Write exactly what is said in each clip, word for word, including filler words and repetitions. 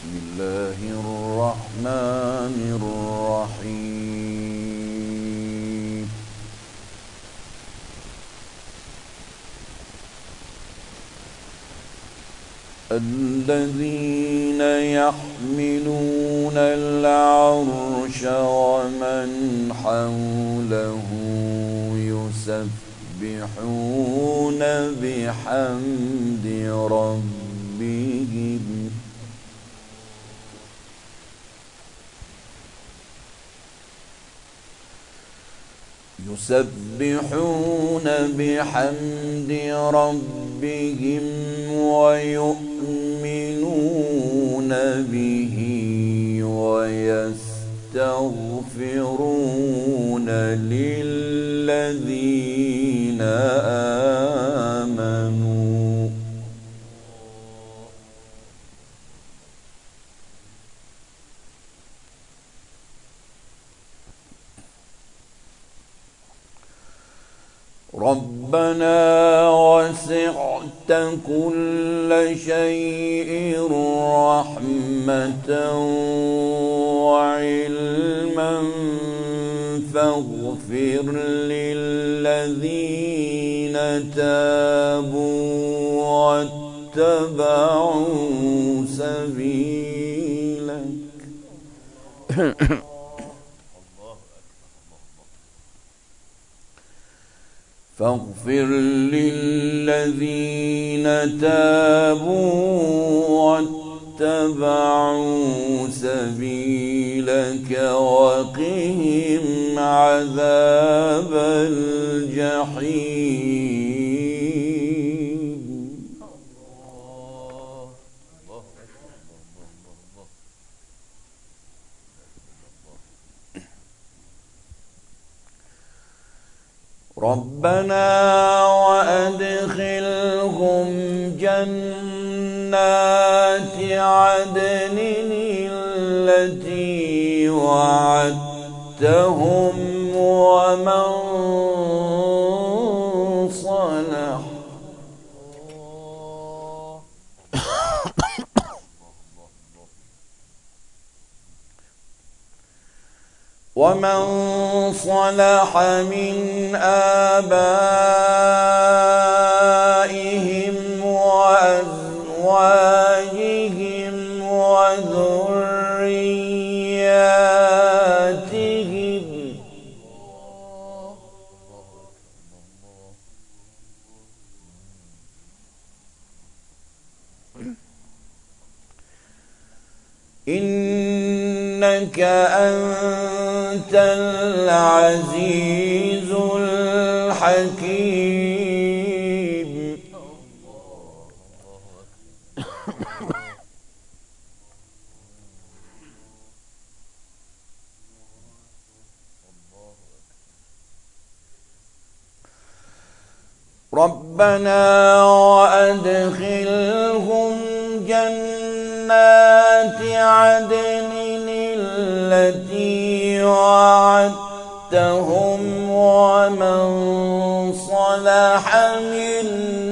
بسم الله الرحمن الرحيم. الذين يحملون العرش ومن حوله يسبحون بحمد ربهم يسبحون بحمد ربهم ويؤمنون به ويستغفرون للذين آمنوا ربنا وسعت كل شيء رحمة وعلما فاغفر للذين تابوا واتبعوا سبيلك فاغفر للذين تابوا واتبعوا سبيلك وقهم عذاب الجحيم. ربنا وأدخلهم جنات عدن التي وعدتهم ومن صلح ومن صلح من آبائهم وأزواجهم وذرياتهم إنك أنت العزيز الحكيم. ربنا وأدخلهم جنات عدن التي وعدتهم ومن صلح من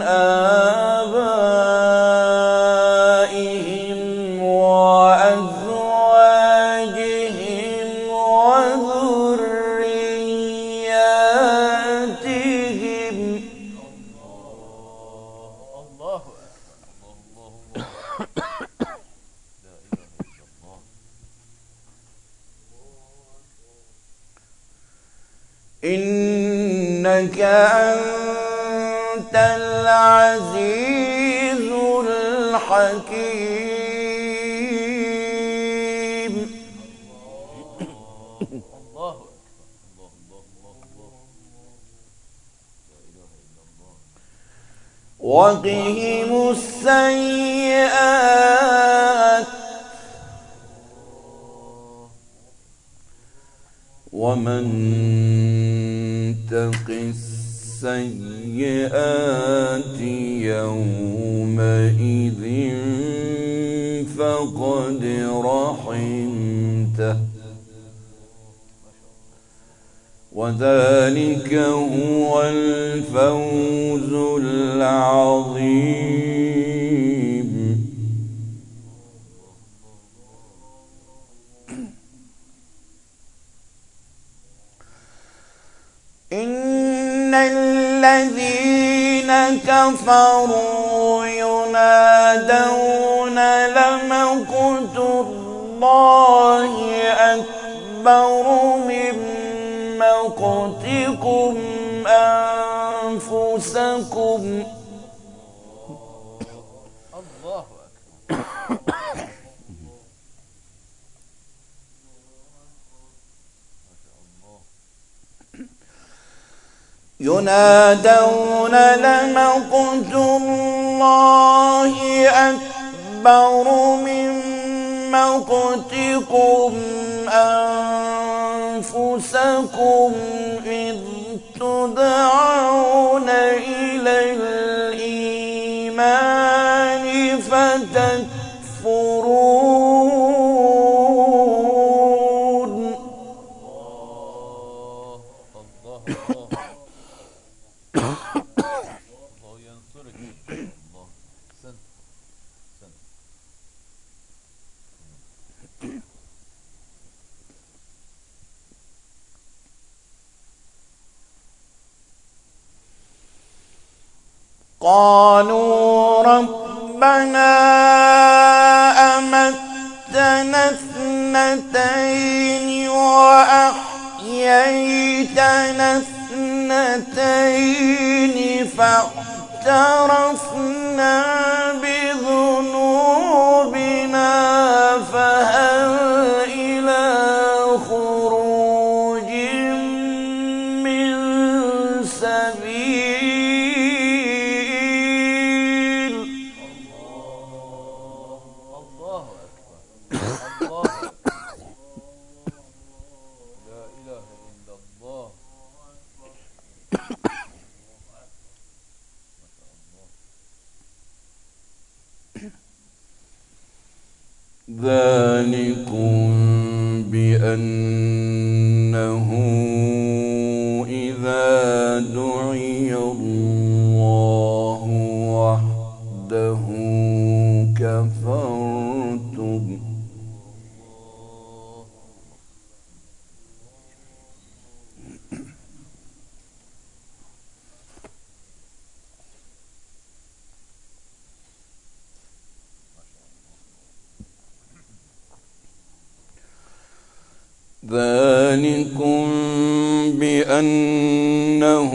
آبائهم وأزواجهم وذرياتهم إنك أنت العزيز الحكيم. وقهم السيئات ومن تق السيئات يومئذ فقد رحمته وذلك هو الفوز العظيم. الذين كفروا ينادون لمقت الله أكبر من مقتكم أنفسكم الله ينادون لمقت الله أكبر من مقتكم أنفسكم إذ تدعون إلى الإيمان فتكفرون. قالوا ربنا أمتنا اثنتين وأحييتنا اثنتين فاعترفنا بذنوبنا فهل إلى خروج من سبيل. الله أكبر. الله لا إله إلا الله. ذلكم بأنه إذا دعي الله وحده كفرتم ذلكم بأنه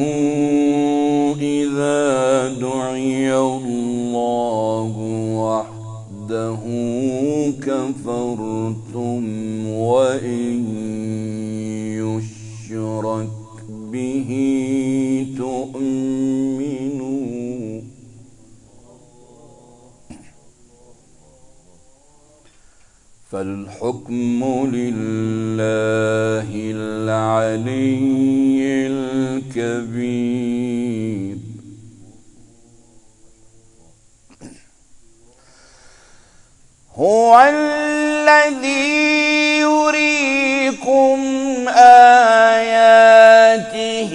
إذا دعي الله وحده كفرتم وإن يشرك به تؤمنوا فالحكم لله العلي الكبير. هو الذي يريكم آياته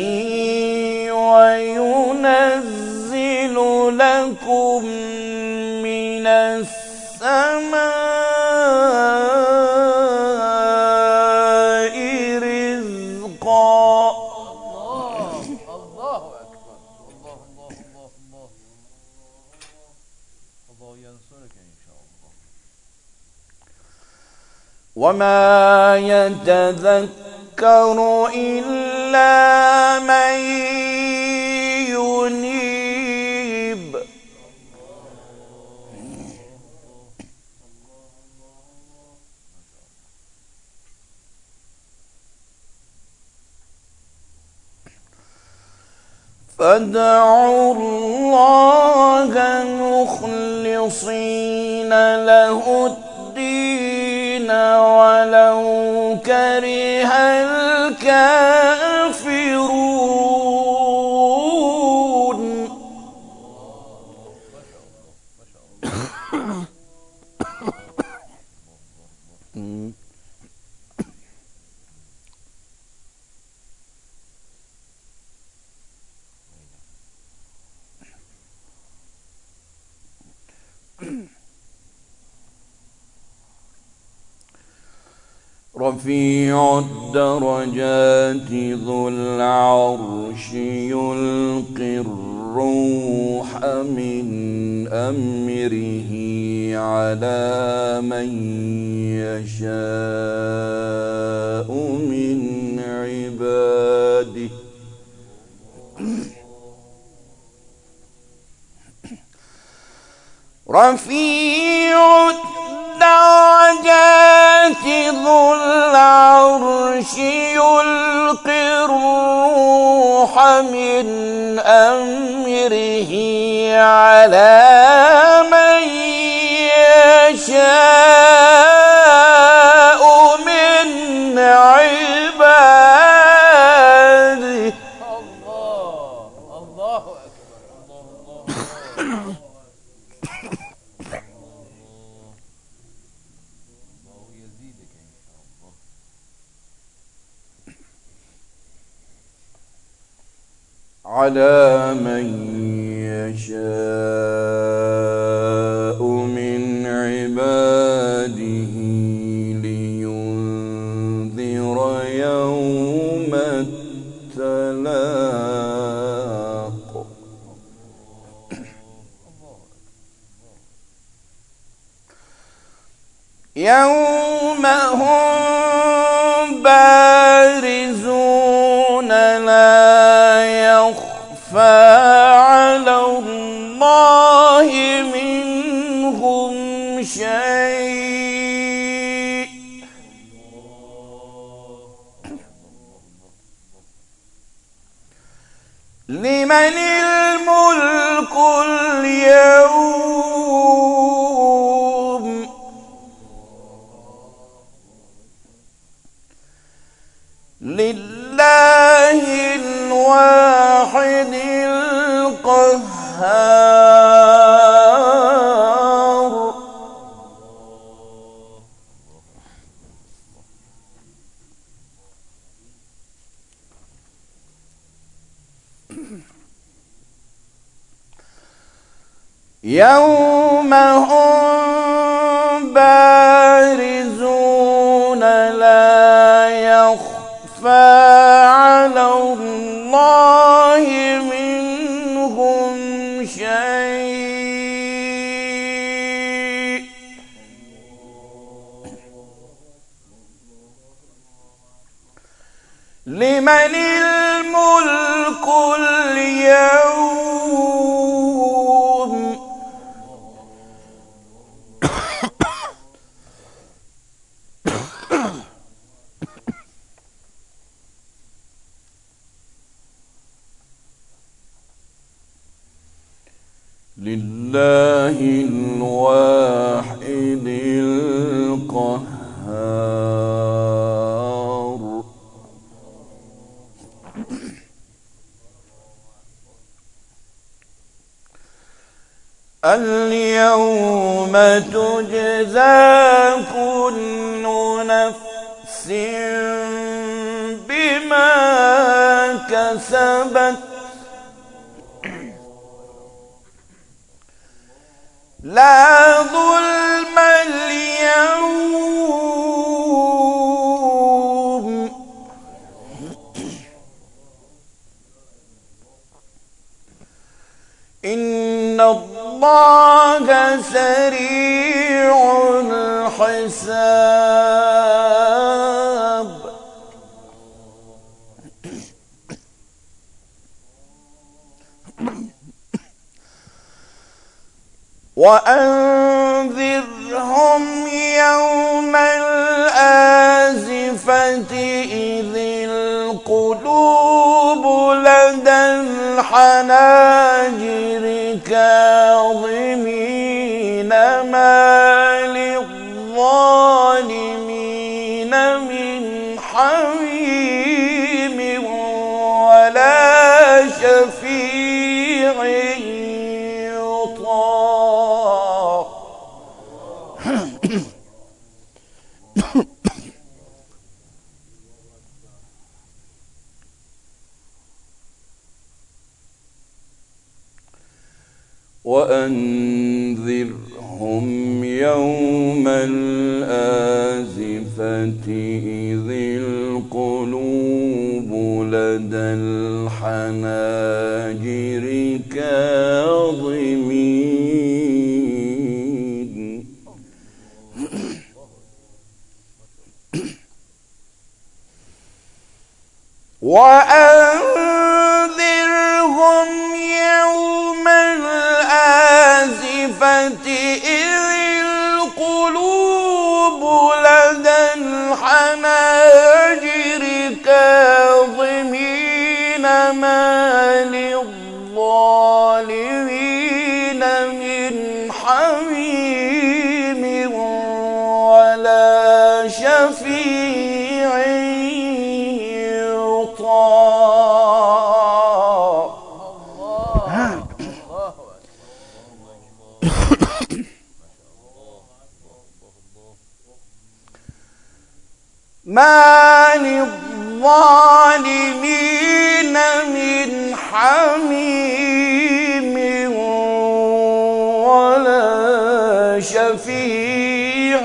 وينزل لكم من السماء وما يتذكر إلا من ينيب. فادعوا الله مخلصين له الدين ولو كره الكافرون. رفيع الدرجات ذو العرش يلقي الروح من أمره على من يشاء من عباده رفيع الدرجات ذو العرش يلقي الروح من أمره على من يشاء من عباده. الله الله أكبر. الله الله الله يزيدك إن شاء الله. على من يشاء من عباده لينذر يوم التلاق يوم هم بارزون لا يخفى على الله منهم شيء لمن الملك اليوم لله الواحد القهار يوم هم بارزون لا يخفى على الله منهم شيء لمن الملك اليوم لله الواحد القهار اليوم تجزى كل نفس بما كسبت لا ظلم اليوم إن الله سريع الحساب وأنذرهم يوم الآزفة إذ القلوب لدى الحناجر كاظمين ما للظالمين من حميم ولا شفيع يطاع وأنذرهم هم يوم الآزفة إذ القلوب لدى الحناجر كاظمين وأنذرهم يوم الآزفة إذ القلوب لدى الحناجر كاظمين ما للظالمين من حميم ولا شفيع يطاع. ما للظالمين من حميم ولا شفيع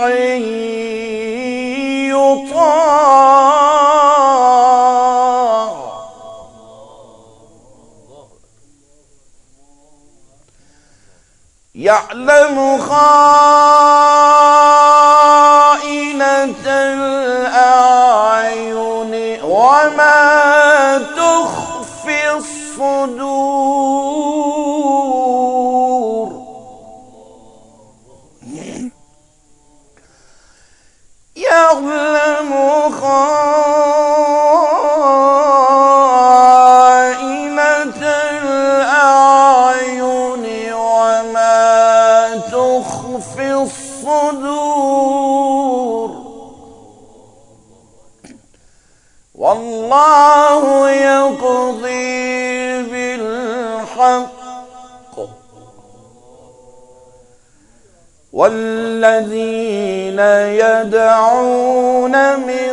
يطاع. يعلم خائنة الأعين وما تخفي الصدور. يعلم خائنة الأعين وما تخفي الصدور. والله يقضي بالحق والذين يدعون من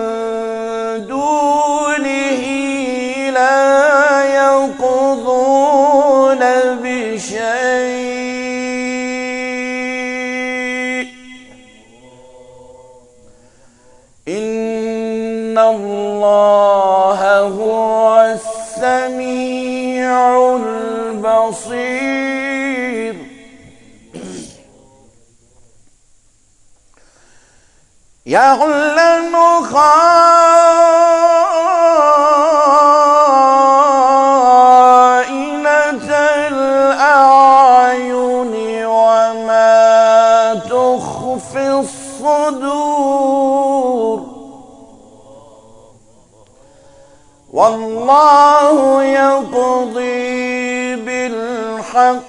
دونه لا يقضون بشيء إن الله هو السميع البصير. يعلم خائنة الأعين وما تخفي الصدور. والله يقضي بالحق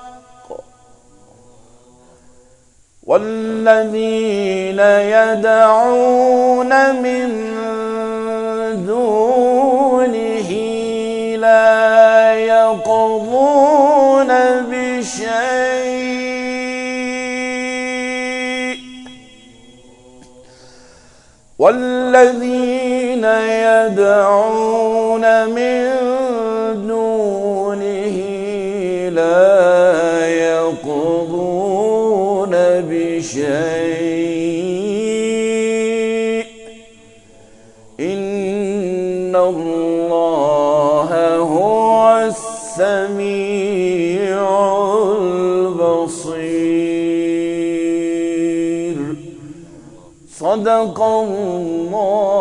والذين يدعون من دونه لا يقضون بشيء والذين يدعون من دونه لا يقضون بشيء إن الله هو السميع البصير. صدق الله